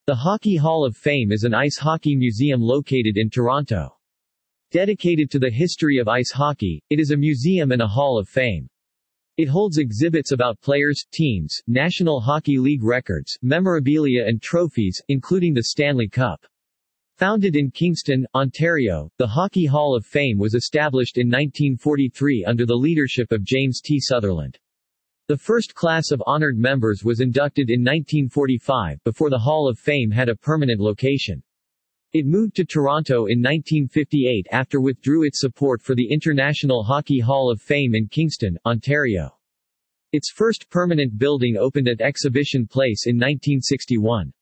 The Hockey Hall of Fame is an ice hockey museum located in Toronto. Dedicated to the history of ice hockey, it is a museum and a Hall of Fame. It holds exhibits about players, teams, National Hockey League records, memorabilia and trophies, including the Stanley Cup. Founded in Kingston, Ontario, the Hockey Hall of Fame was established in 1943 under the leadership of James T. Sutherland. The first class of honored members was inducted in 1945, before the Hall of Fame had a permanent location. It moved to Toronto in 1958 after withdrew its support for the International Hockey Hall of Fame in Kingston, Ontario. Its first permanent building opened at Exhibition Place in 1961.